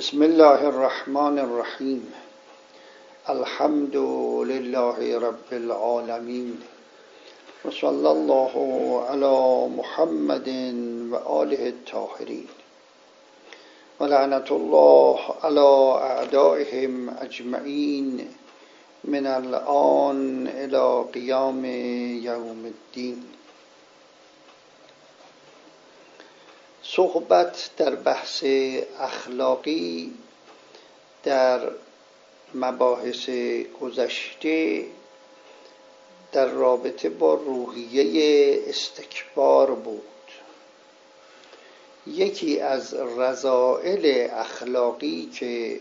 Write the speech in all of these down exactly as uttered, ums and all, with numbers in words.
بسم الله الرحمن الرحیم. الحمد لله رب العالمین و صلی الله علی محمد و آله الطاهرین و لعنت الله علی اعدائهم اجمعین من الآن الی قیام یوم الدین. صحبت در بحث اخلاقی در مباحث گذشته در رابطه با روحیه استکبار بود. یکی از رذائل اخلاقی که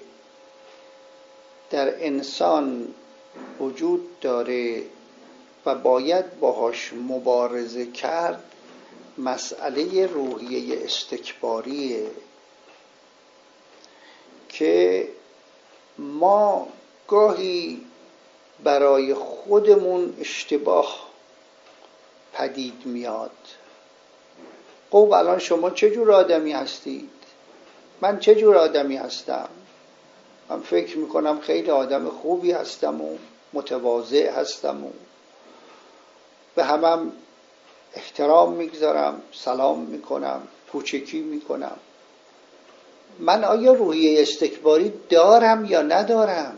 در انسان وجود داره و باید باهاش مبارزه کرد مسئله روحیه استکباریه که ما گاهی برای خودمون اشتباه پدید میاد. خب الان شما چه جور آدمی هستید؟ من چه جور آدمی هستم؟ من فکر میکنم خیلی آدم خوبی هستم و متواضع هستم و به همم احترام میگذارم، سلام میکنم، کوچکی میکنم. من آیا روحیه استکباری دارم یا ندارم؟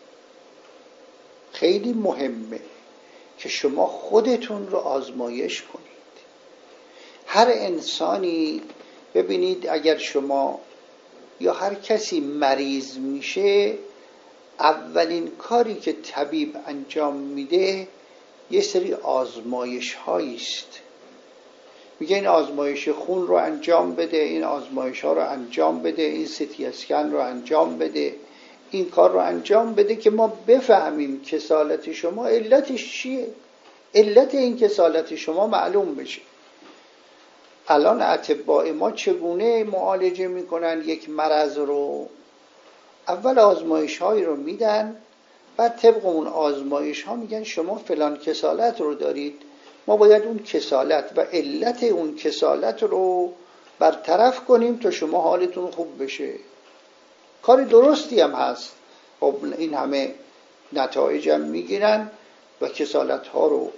خیلی مهمه که شما خودتون رو آزمایش کنید. هر انسانی ببینید اگر شما یا هر کسی مریض میشه، اولین کاری که طبیب انجام میده یه سری آزمایش هایی است. میگه این آزمایش خون رو انجام بده، این آزمایش ها رو انجام بده، این سیتی اسکن رو انجام بده، این کار رو انجام بده که ما بفهمیم کسالت شما علتش چیه، علت این کسالت شما معلوم بشه. الان اطباء ما چگونه معالجه میکنن یک مرض رو؟ اول آزمایش هایی رو میدن، بعد طبق اون آزمایش ها میگن شما فلان کسالت رو دارید، ما باید اون کسالت و علت اون کسالت رو برطرف کنیم تا شما حالتون خوب بشه. کار درستی هم هست. خب این همه نتایج هم میگیرن و کسالت ها رو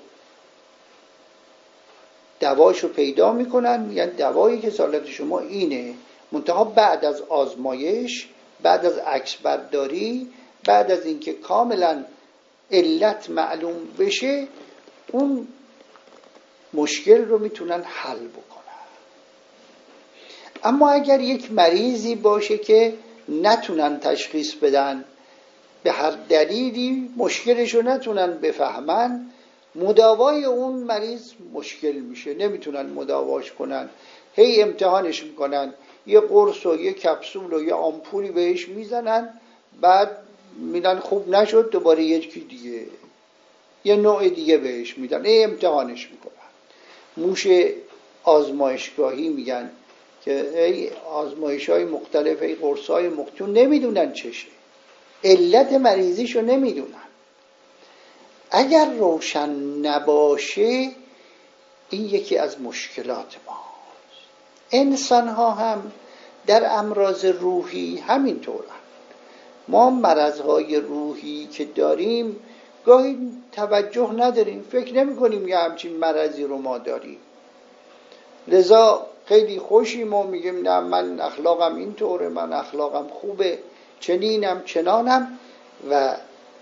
دوایشو پیدا میکنن، میگن دوای کسالت شما اینه. منتها بعد از آزمایش، بعد از عکس برداری، بعد از اینکه کاملا علت معلوم بشه، اون مشکل رو میتونن حل بکنن. اما اگر یک مریضی باشه که نتونن تشخیص بدن، به هر دلیلی مشکلش رو نتونن بفهمن، مداوای اون مریض مشکل میشه، نمیتونن مداواش کنن، هی امتحانش میکنن، یه قرص و یه کپسول و یه آمپولی بهش میزنن، بعد میدن خوب نشد، دوباره یکی دیگه یه نوع دیگه بهش میدن، ای امتحانش میکنن. موش آزمایشگاهی میگن که ای آزمایش های مختلف، ای قرص های مختلف، نمیدونن چشه، علت مریضیشو نمیدونن. اگر روشن نباشه این یکی از مشکلات ماست. انسان ها هم در امراض روحی همینطورن. ما مرضهای روحی که داریم گاهی توجه نداریم، فکر نمی کنیم یه همچین مرضی رو ما داریم، لذا خیلی خوشیم و میگیم نه من اخلاقم اینطوره، من اخلاقم خوبه، چنینم چنانم، و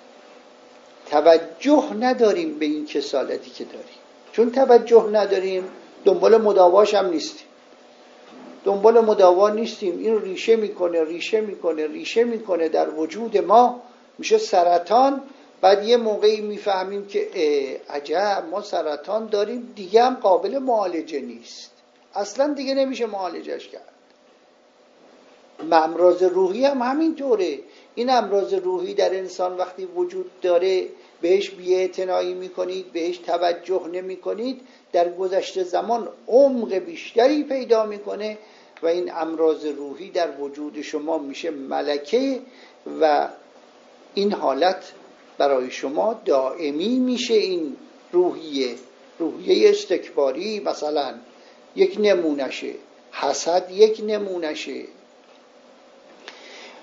توجه نداریم به این کسالتی که داریم. چون توجه نداریم دنبال مداواش هم نیستیم، دنبال مداوا نیستیم. این ریشه میکنه ریشه میکنه ریشه میکنه در وجود ما، میشه سرطان. بعد یه موقعی میفهمیم که عجب ما سرطان داریم، دیگه هم قابل معالجه نیست، اصلا دیگه نمیشه معالجش کرد. امراض روحی هم همینطوره. این امراض روحی در انسان وقتی وجود داره، بهش بی‌اعتنایی میکنید، بهش توجه نمیکنید، در گذشته زمان عمق بیشتری پیدا میکنه و این امراض روحی در وجود شما میشه ملکه و این حالت برای شما دائمی میشه. این روحیه روحیه استکباری مثلا یک نمونشه، حسد یک نمونشه.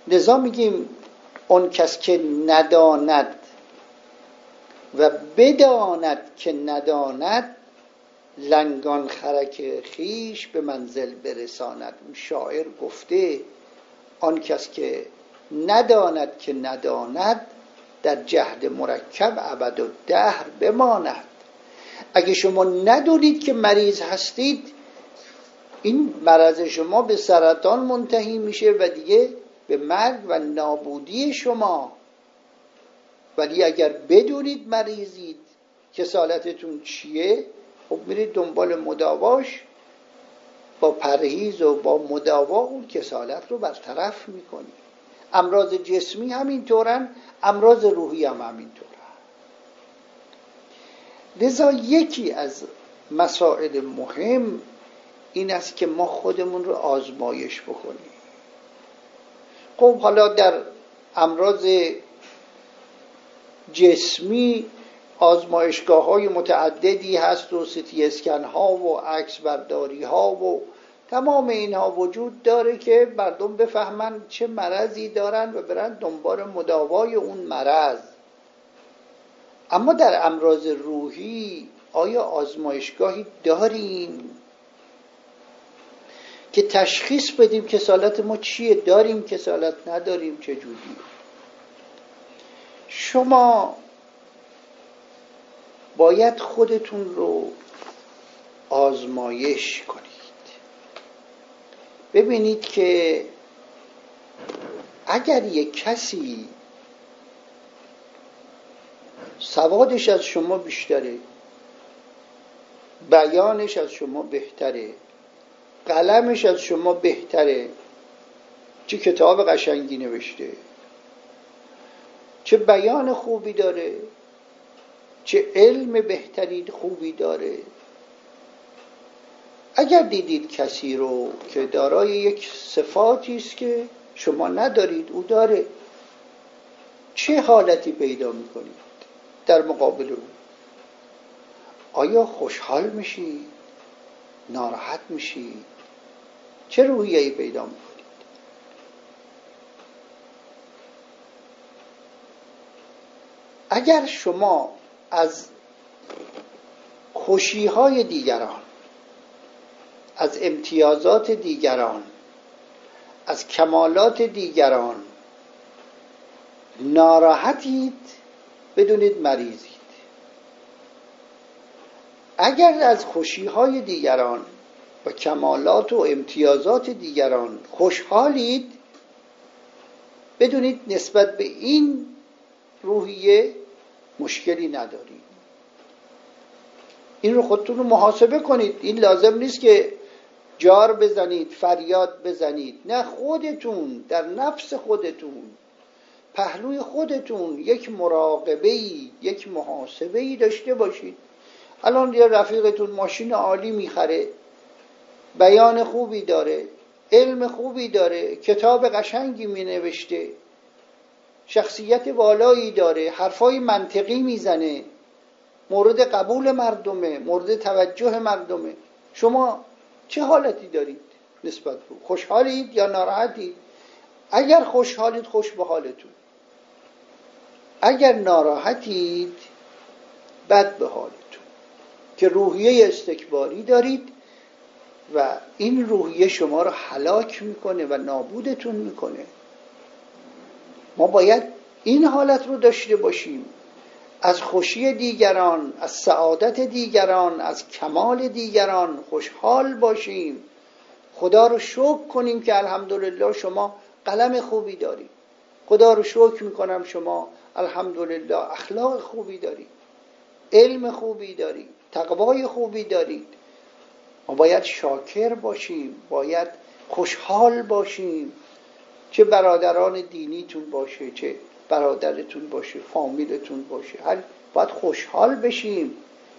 لذا میگیم اون کس که نداند و بداند که نداند، لنگان خرک خیش به منزل برساند. شاعر گفته آن کس که نداند که نداند، در جهد مرکب ابد و دهر بماند. اگه شما ندونید که مریض هستید، این مرض شما به سرطان منتهی میشه و دیگه به مرگ و نابودی شما. ولی اگر بدونید مریضید، کسالتتون چیه، خب میرید دنبال مداواش، با پرهیز و با مداوا اون کسالت رو برطرف میکنید. امراض جسمی همینطورن، امراض روحی هم همینطورن. لذا یکی از مسائل مهم این است که ما خودمون رو آزمایش بکنیم. خب حالا در امراض جسمی آزمایشگاه های متعددی هست و سیتی اسکن ها و عکس برداری ها و تمام اینها وجود داره که مردم بفهمن چه مرضی دارن و برن دنبال مداوای اون مرض. اما در امراض روحی آیا آزمایشگاهی داریم که تشخیص بدیم کسالت ما چیه؟ داریم کسالت، نداریم چجوری؟ شما باید خودتون رو آزمایش کنید، ببینید که اگر یک کسی سوادش از شما بیشتره، بیانش از شما بهتره، قلمش از شما بهتره، چه کتاب قشنگی نوشته، چه بیان خوبی داره، چه علم بهتری خوبی داره، اگر دیدید کسی رو که دارای یک صفاتی است که شما ندارید او داره، چه حالتی پیدا میکنید در مقابل او؟ آیا خوشحال میشید؟ ناراحت میشید؟ چه روحیه‌ای پیدا میکنید؟ اگر شما از خوشی‌های دیگران، از امتیازات دیگران، از کمالات دیگران ناراحتید، بدونید مریضید. اگر از خوشی‌های دیگران و کمالات و امتیازات دیگران خوشحالید، بدونید نسبت به این روحیه مشکلی ندارید. این رو خودتون رو محاسبه کنید. این لازم نیست که جار بزنید، فریاد بزنید، نه، خودتون در نفس خودتون، پهلوی خودتون یک مراقبه‌ای، یک محاسبه‌ای داشته باشید. الان یه رفیقتون ماشین عالی میخره، بیان خوبی داره، علم خوبی داره، کتاب قشنگی مینوشته، شخصیت والایی داره، حرفای منطقی میزنه، مورد قبول مردمه، مورد توجه مردمه. شما چه حالتی دارید نسبت به؟ خوشحالید یا ناراحتید؟ اگر خوشحالید خوش به حالتون، اگر ناراحتید بد به حالتون، که روحیه استکباری دارید و این روحیه شما رو هلاک میکنه و نابودتون میکنه. ما باید این حالت رو داشته باشیم، از خوشی دیگران، از سعادت دیگران، از کمال دیگران خوشحال باشیم. خدا رو شکر کنیم که الحمدلله شما قلم خوبی دارید. خدا رو شکر میکنم شما الحمدلله اخلاق خوبی دارید، علم خوبی دارید، تقوای خوبی دارید. ما باید شاکر باشیم، باید خوشحال باشیم. چه برادران دینیتون باشه، چه برادرتون باشه، فامیلتون باشه، هر باید خوشحال بشیم.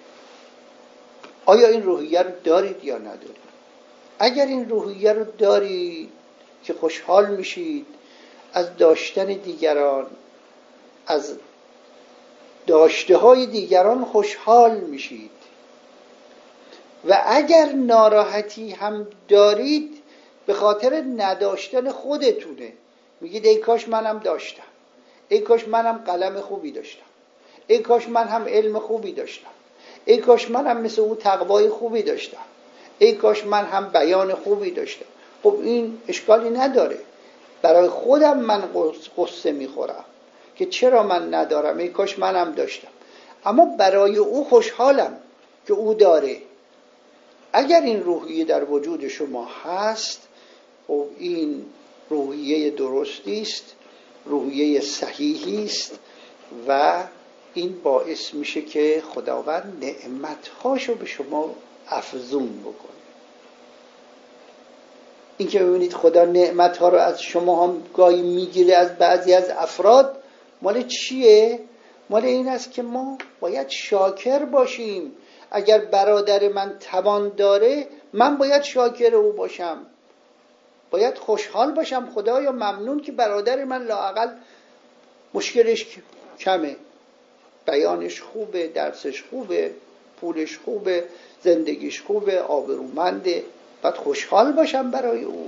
آیا این روحیه رو دارید یا ندارید؟ اگر این روحیه رو دارید که خوشحال میشید از داشتن دیگران، از داشته های دیگران خوشحال میشید، و اگر ناراحتی هم دارید به خاطر نداشتن خودتونه، میگید ای کاش منم داشتم، ای کاش منم قلم خوبی داشتم، ای کاش من هم علم خوبی داشتم، ای کاش منم مثل او تقوای خوبی داشتم، ای کاش من هم بیان خوبی داشتم. خب این اشکالی نداره، برای خودم من قصه میخورم که چرا من ندارم، ای کاش منم داشتم. اما برای او خوشحالم که او داره. اگر این روحیه در وجود شما هست، خب این روحیه درستی است، روحیه صحیحی است و این باعث میشه که خداوند نعمت‌هاشو به شما افزون بکنه. این که ببینید خدا نعمت‌ها رو از شما هم گاهی میگیره از بعضی از افراد، مال چیه؟ مال این است که ما باید شاکر باشیم. اگر برادر من توان داره، من باید شاکر او باشم، باید خوشحال باشم، خدایا ممنون که برادر من لااقل مشکلش کمه، بیانش خوبه، درسش خوبه، پولش خوبه، زندگیش خوبه، آبرومنده، باید خوشحال باشم برای او.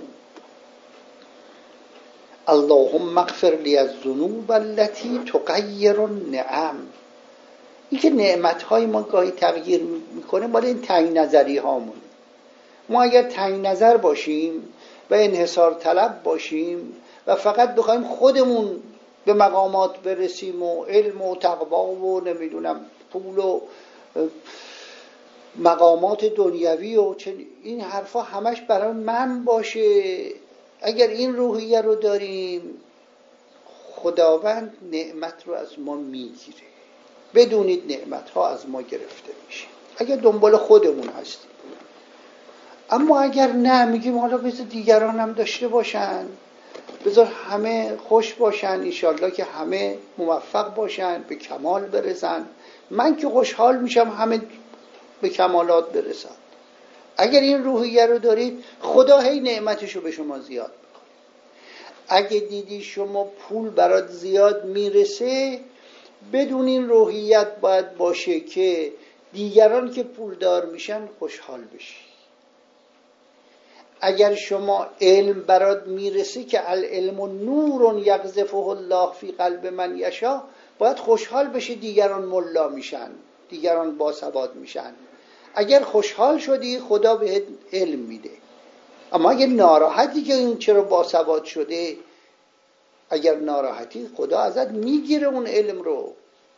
اللهم اغفر لی الذنوب التي تغیر النعم. این که نعمت‌های ما گاهی تغییر میکنه مال این تنگ نظری هامون. ما اگر تنگ نظر باشیم و انحصار طلب باشیم و فقط بخوایم خودمون به مقامات برسیم و علم و تقوا و نمیدونم پول و مقامات دنیوی و این حرفا همش برای من باشه، اگر این روحیه رو داریم، خداوند نعمت رو از ما میگیره. بدونید نعمت ها از ما گرفته میشه اگر دنبال خودمون هستیم. اما اگر نه، میگیم حالا بذار دیگران هم داشته باشن، بذار همه خوش باشن، انشالله که همه موفق باشن، به کمال برسن، من که خوشحال میشم همه به کمالات برسن. اگر این روحیه رو دارید، خدا هی نعمتشو به شما زیاد میکنه. اگه دیدی شما پول برات زیاد میرسه، بدون این روحیت باید باشه که دیگران که پولدار میشن خوشحال بشی. اگر شما علم برات میرسه که العلم نور یقذفه الله فی قلب من یشاء، باید خوشحال بشی دیگران ملا میشن، دیگران باسواد میشن. اگر خوشحال شدی، خدا بهت علم میده. اما اگر ناراحتی که این چرا باسواد شده، اگر ناراحتی، خدا ازت میگیره اون علم رو.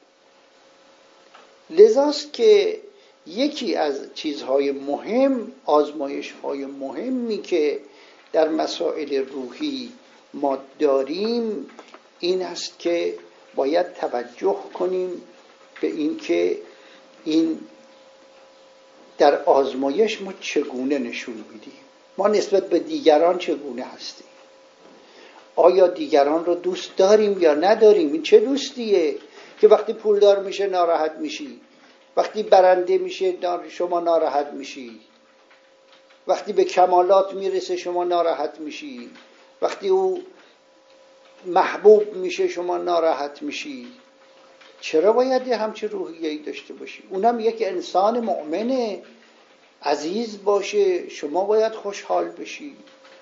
لذاست که یکی از چیزهای مهم، آزمایش‌های مهمی که در مسائل روحی ما داریم این است که باید توجه کنیم به این که این در آزمایش ما چگونه نشون میدیم، ما نسبت به دیگران چگونه هستیم، آیا دیگران رو دوست داریم یا نداریم. این چه دوستیه که وقتی پولدار میشه ناراحت میشی، وقتی برنده میشه شما ناراحت میشی، وقتی به کمالات میرسه شما ناراحت میشی، وقتی او محبوب میشه شما ناراحت میشی. چرا باید همچه روحیه‌ای داشته باشی؟ اونم یک انسان مؤمنه، عزیز باشه، شما باید خوشحال بشی.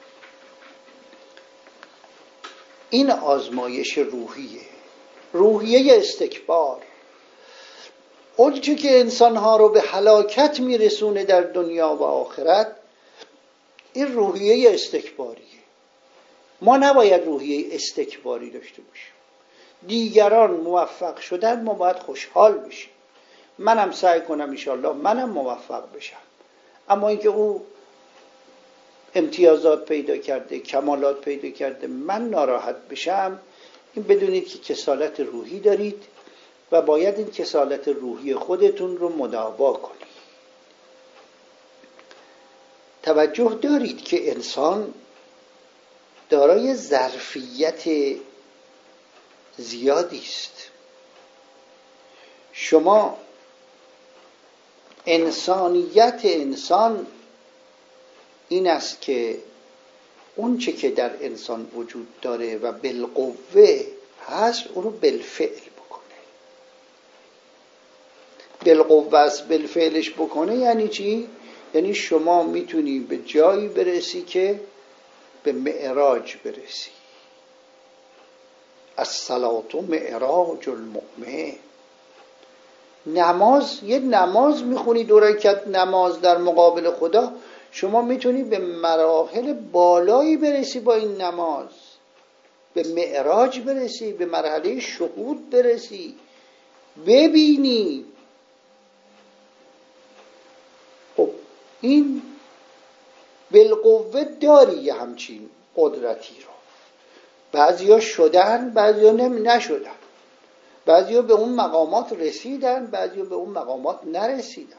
این آزمایش روحیه، روحیه استکبار، اونچه که انسانها رو به هلاکت میرسونه در دنیا و آخرت، این روحیه استکباریه. ما نباید روحیه استکباری داشته باشیم. دیگران موفق شدن، ما باید خوشحال بشیم. منم سعی کنم انشالله منم موفق بشم. اما اینکه او امتیازات پیدا کرده، کمالات پیدا کرده، من ناراحت بشم، این بدونید که کسالت روحی دارید و باید این کسالت روحی خودتون رو مداوا کنید. توجه دارید که انسان دارای ظرفیت زیادی است. شما انسانیت انسان این است که اون چه که در انسان وجود داره و بالقوه هست، اونو بالفعل بکنه. بالقوه است بالفعلش بکنه یعنی چی؟ یعنی شما میتونی به جایی برسی که به معراج برسی. الصلاة معراج المؤمن. نماز، یه نماز میخونی دو رکعت نماز در مقابل خدا، شما میتونی به مراحل بالایی برسی با این نماز، به معراج برسی، به مرحله شهود برسی، ببینی. خب این بالقوه داری یه همچین قدرتی رو. بعضیا شدن، بعضیا نشدن، بعضیا به اون مقامات رسیدن، بعضیا به اون مقامات نرسیدن،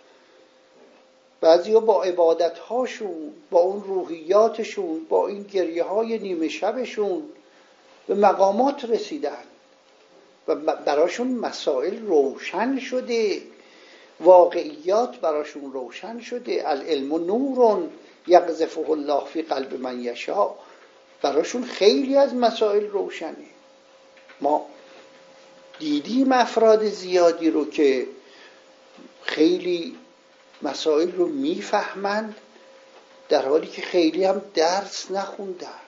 بعضیا با عبادت‌هاشون، با اون روحیاتشون، با این گریه های نیمه شبشون به مقامات رسیدن و براشون مسائل روشن شده، واقعیات براشون روشن شده. العلم نور یقذفه الله فی قلب من یشاء. براشون خیلی از مسائل روشنه. ما دیدیم افراد زیادی رو که خیلی مسائل رو میفهمند در حالی که خیلی هم درس نخوندن،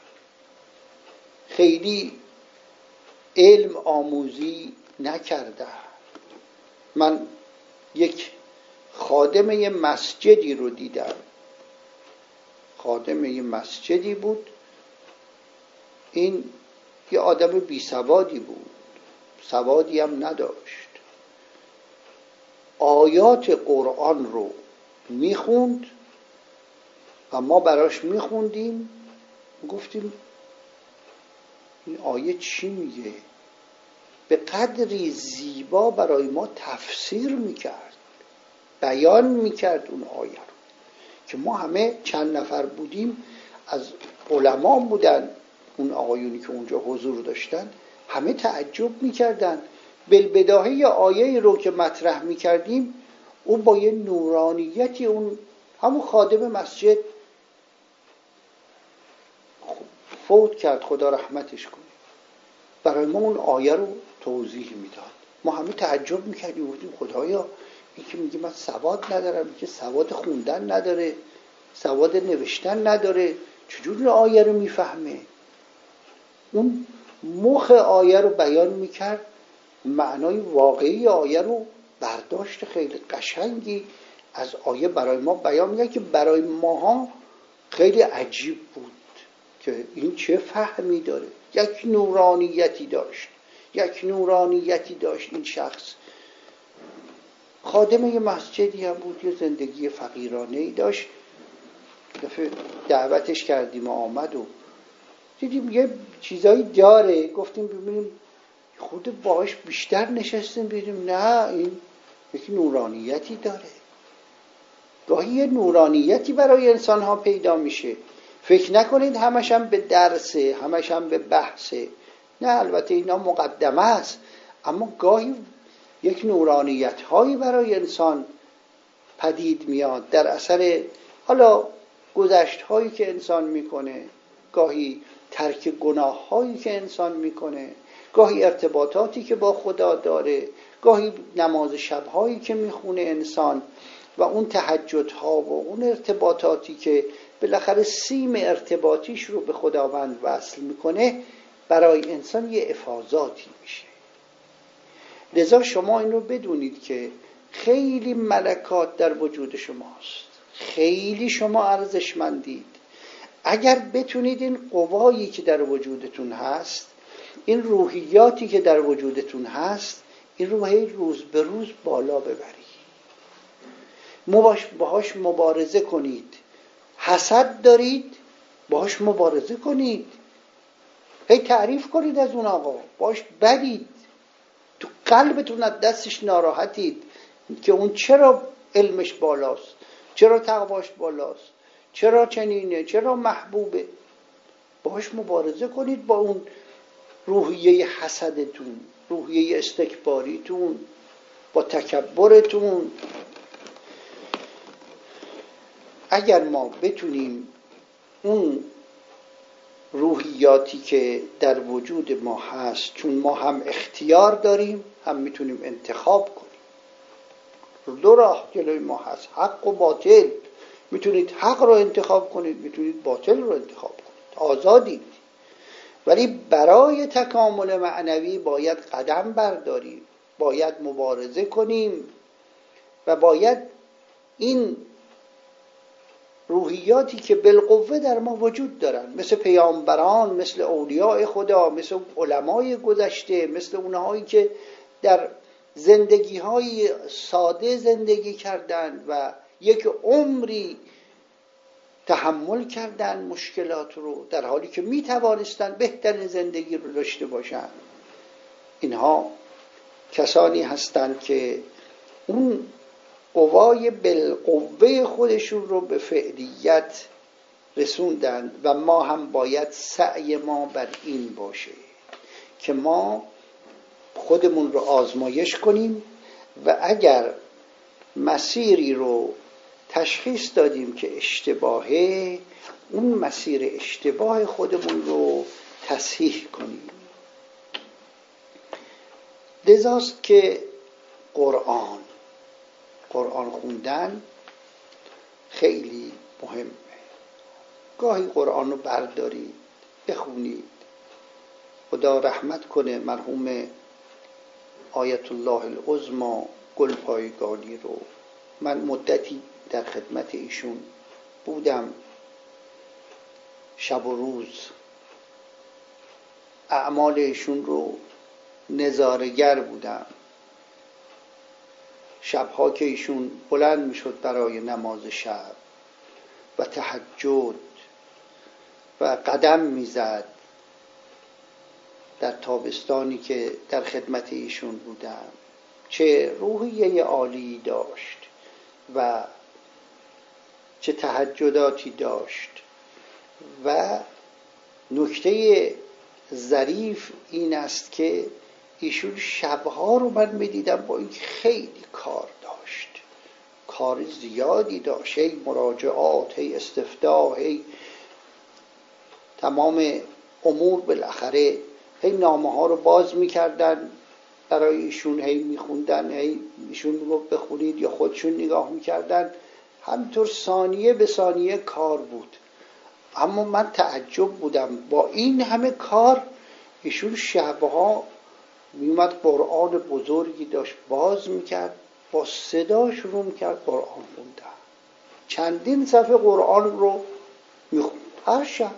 خیلی علم آموزی نکردن. من یک خادم یه مسجدی رو دیدم، خادم یه مسجدی بود، این یه آدم بی سوادی بود، سوادی هم نداشت، آیات قرآن رو میخوند و ما براش میخوندیم، گفتیم این آیه چی میگه؟ به قدری زیبا برای ما تفسیر میکرد، بیان میکرد اون آیه رو که ما همه چند نفر بودیم، از علما بودن اون آقایونی که اونجا حضور داشتن، همه تعجب میکردن. بالبداهه آیه رو که مطرح میکردیم، اون با یه نورانیتی، اون همون خادم مسجد فوت کرد، خدا رحمتش کنه، برای ما اون آیه رو توضیح میداد. ما همه تعجب میکردیم، گفتیم خدایا این که میگه من سواد ندارم، میگه سواد خوندن نداره، سواد نوشتن نداره، چجوری آیه رو میفهمه؟ اون مخ آیه رو بیان میکرد، معنای واقعی آیه رو برداشت خیلی قشنگی از آیه برای ما بیان میکرد که برای ماها خیلی عجیب بود که این چه فهمی داره. یک نورانیتی داشت، یک نورانیتی داشت این شخص. خادم یه مسجدی هم بود، یه زندگی فقیرانه‌ای داشت. دفعه دعوتش کردیم و آمد و دیدیم یه چیزایی داره، گفتیم ببینیم، خود باهاش بیشتر نشستیم ببینیم نه، این یک نورانیتی داره. گاهی یه نورانیتی برای انسان ها پیدا میشه. فکر نکنید همش هم به درسه، همش هم به بحثه، نه، البته اینا مقدمه است، اما گاهی یک نورانیت هایی برای انسان پدید میاد در اثر حالا گذشت هایی که انسان میکنه، گاهی ترک گناه هایی که انسان میکنه، گاهی ارتباطاتی که با خدا داره، گاهی نماز شب هایی که میخونه انسان و اون تهجد ها و اون ارتباطاتی که بالاخره سیم ارتباطیش رو به خداوند وصل میکنه، برای انسان یه افاضاتی میشه. لذا شما این رو بدونید که خیلی ملکات در وجود شماست، خیلی شما ارزشمندید. اگر بتونید این قوایی که در وجودتون هست، این روحیاتی که در وجودتون هست، این رو هی روز به روز بالا ببرید، مباش باهاش مبارزه کنید. حسد دارید، باهاش مبارزه کنید، هی تعریف کنید از اون آقا، باهاش بدید، تو قلبتون از دستش ناراحتید که اون چرا علمش بالاست، چرا تقواش بالاست، چرا چنینه، چرا محبوبه. باهاش مبارزه کنید با اون روحیه حسدتون، روحیه استکباریتون، با تکبرتون. اگر ما بتونیم اون روحیاتی که در وجود ما هست، چون ما هم اختیار داریم هم میتونیم انتخاب کنیم، دو راه جلوی ما هست، حق و باطل. میتونید حق رو انتخاب کنید، میتونید باطل رو انتخاب کنید، آزادید. ولی برای تکامل معنوی باید قدم برداریم، باید مبارزه کنیم و باید این روحیاتی که بالقوه در ما وجود دارن، مثل پیامبران، مثل اولیاء خدا، مثل علمای گذشته، مثل اونهایی که در زندگی‌های ساده زندگی کردند و یک عمری تحمل کردن مشکلات رو، در حالی که می توانستن بهترین زندگی رو داشته باشن. اینها کسانی هستند که اون قوای بالقوه خودشون رو به فعلیت رسوندن و ما هم باید سعی ما بر این باشه که ما خودمون رو آزمایش کنیم و اگر مسیری رو تشخیص دادیم که اشتباهه، اون مسیر اشتباه خودمون رو تصحیح کنیم. لذاست که قرآن قرآن خوندن خیلی مهمه. گاهی قرآن رو بردارید بخونید. خدا رحمت کنه مرحوم آیت الله العظمی گلپایگانی رو. من مدتی در خدمت ایشون بودم، شب و روز اعمال ایشون رو نظاره‌گر بودم. شبها که ایشون بلند میشد برای نماز شب و تهجد و قدم میزد، در تابستانی که در خدمت ایشون بودم، چه روحیه عالی داشت و چه تهجداتی داشت. و نکته ظریف این است که ایشون شبها رو من میدیدم با این خیلی کار داشت، کار زیادی داشت، هی مراجعات، هی استفتاح، هی تمام امور. بالاخره هی نامه ها رو باز میکردن برای ایشون، هی میخوندن، هی ایشون میگفت بخونید یا خودشون نگاه میکردن. همینطور ثانیه به ثانیه کار بود. اما من تعجب بودم با این همه کار ایشون شبها میومد قرآن بزرگی داشت باز میکرد، با صدا شروع میکرد قرآن خوندن. چندین صفحه قرآن رو میخوند هر شب.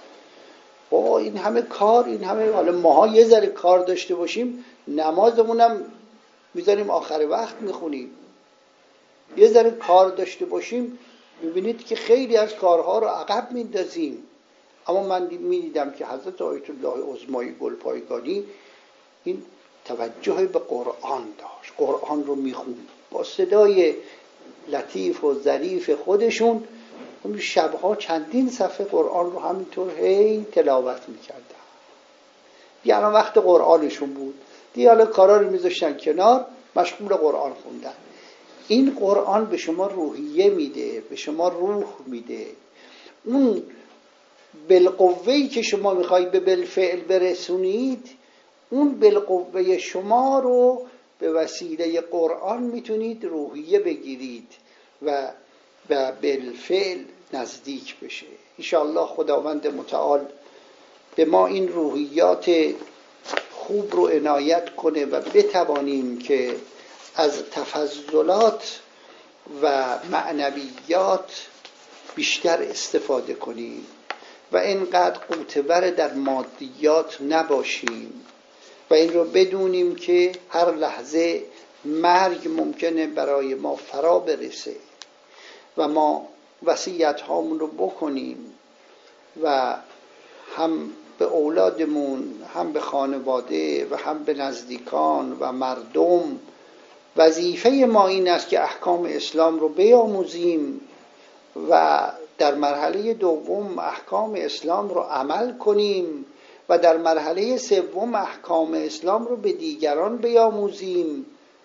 با این همه کار، این همه، حالا ماها یه ذره کار داشته باشیم نمازمونم میذاریم آخر وقت میخونیم، یه ذره کار داشته باشیم میبینید که خیلی از کارها رو عقب میندازیم. اما من میدیدم که حضرت آیت الله عظمای گلپایگانی این توجه به قرآن داشت، قرآن رو میخوند با صدای لطیف و ظریف خودشون. اون شبها چندین صفحه قرآن رو همینطور هی تلاوت میکردن. دیگه الان وقت قرآنشون بود، دیگه حالا کارا رو میذاشتن کنار، مشغول قرآن خوندن. این قرآن به شما روحیه میده، به شما روح میده. اون بالقوه‌ای که شما میخوایی به بالفعل برسونید، اون بالقوه شما رو به وسیله قرآن میتونید روحیه بگیرید و و بالفعل نزدیک بشه. انشاءالله خداوند متعال به ما این روحیات خوب رو عنایت کنه و بتوانیم که از تفضلات و معنویات بیشتر استفاده کنیم و اینقدر قوتور در مادیات نباشیم و این رو بدونیم که هر لحظه مرگ ممکنه برای ما فرا برسه و ما وصیت هامون رو بکنیم و هم به اولادمون، هم به خانواده و هم به نزدیکان و مردم. وظیفه ما این است که احکام اسلام رو بیاموزیم و در مرحله دوم احکام اسلام رو عمل کنیم و در مرحله سوم احکام اسلام رو به دیگران بیاموزیم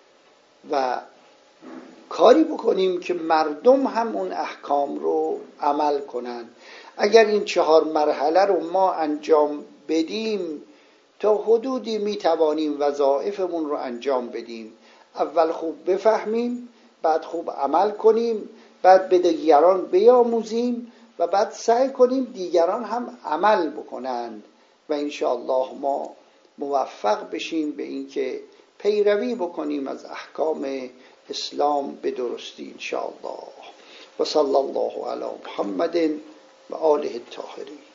و کاری بکنیم که مردم هم اون احکام رو عمل کنن. اگر این چهار مرحله رو ما انجام بدیم تا حدودی میتوانیم وظایفمون رو انجام بدیم. اول خوب بفهمیم، بعد خوب عمل کنیم، بعد به دیگران بیاموزیم و بعد سعی کنیم دیگران هم عمل بکنند و انشاءالله ما موفق بشیم به اینکه پیروی بکنیم از احکام اسلام به درستی انشاءالله. و صلی الله علی محمد و آله الطاهرین.